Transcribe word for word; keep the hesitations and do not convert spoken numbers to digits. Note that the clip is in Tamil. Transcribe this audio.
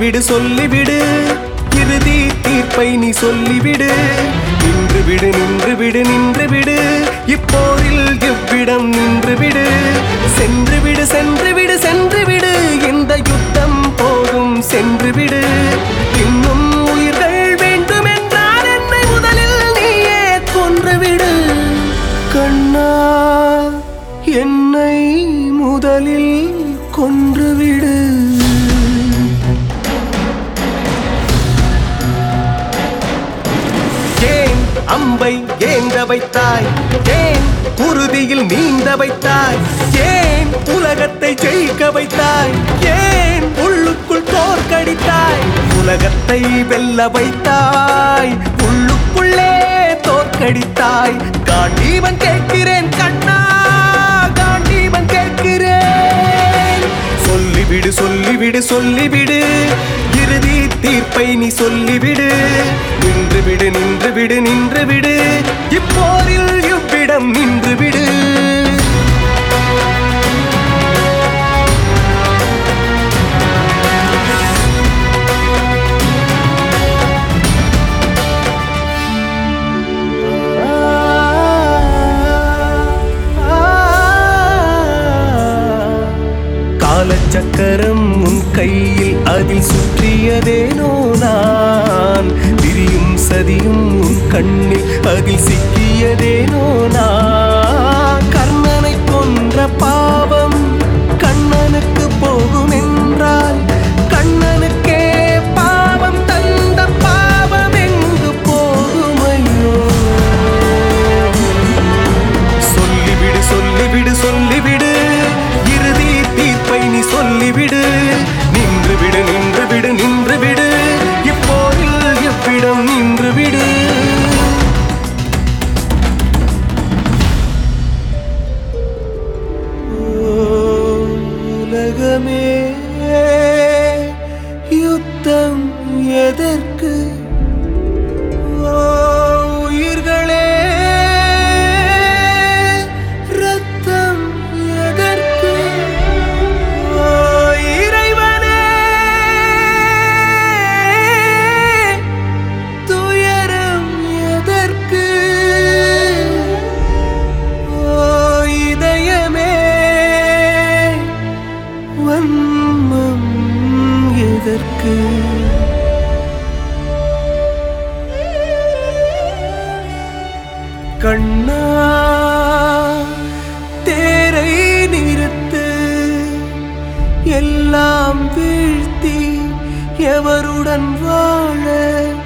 சொல்லிவிடு சொல்லிவிடு இறுதி தீர்ப்பை நீ சொல்லிவிடு. நின்று விடு நின்று விடு நின்று விடு இப்போரில் இவ்விடம் நின்று விடு. சென்று விடு சென்று விடு சென்று விடு இந்த யுத்தம் போதும் சென்று விடு. இன்னும் உயிர்கள் வேண்டும் என்றால் என்னை முதலில் நீயே கொன்றுவிடு. கண்ணா என்னை முதலில் கொன்றுவிடு. ஏன் அம்பை ஏந்த வைத்தாய், ஏன் உறுதியில் நீந்த வைத்தாய், ஏன் உலகத்தை ஜெயிக்க வைத்தாய், ஏன் உள்ளுக்குள் தோற்கடித்தாய். உலகத்தை வெல்ல வைத்தாய், உள்ளுக்குள்ளே தோற்கடித்தாய். காண்டீவன் கேட்கிறேன் கண்ணா, காண்டீவன் கேட்கிறேன். சொல்லிவிடு சொல்லிவிடு சொல்லிவிடு இறுதி தீர்ப்பை நீ சொல்லிவிடு. நின்று விடு நின்று விடு நின்று விடு இப்போரில் இவ்விடம் நின்று விடு. காலச்சக்கரம் உன் கையில் அதில் சுற்றியதேனோ நான். விரியும் சதியும் உன் கண்ணில் அதில் சிக்கியதேனோ நான். கர்ணனை கொன்ற பாவம் கண்ணனுக்கு போகும் என்றால் கண்ணனுக்கே பாவம் தந்த பாவம் எங்கு போகுமையோ. சொல்லிவிடு சொல்லிவிடு சொல்லிவிடு இறுதி தீர்ப்பை நீ சொல்லிவிடு. நின்று விடு நின்று விடு நின்று விடு இப்போரில் இவ்விடம் நின்று விடு. உலகமே யுத்தம் எதற்கு, உயிர்களே ரத்தம் எதற்கு, இறைவனே துயரம் எதற்கு, இதயமே வன்மம் எதற்கு. கண்ணா தேரை நிறுத்து, எல்லாம் வீழ்த்தி எவருடன் வாழ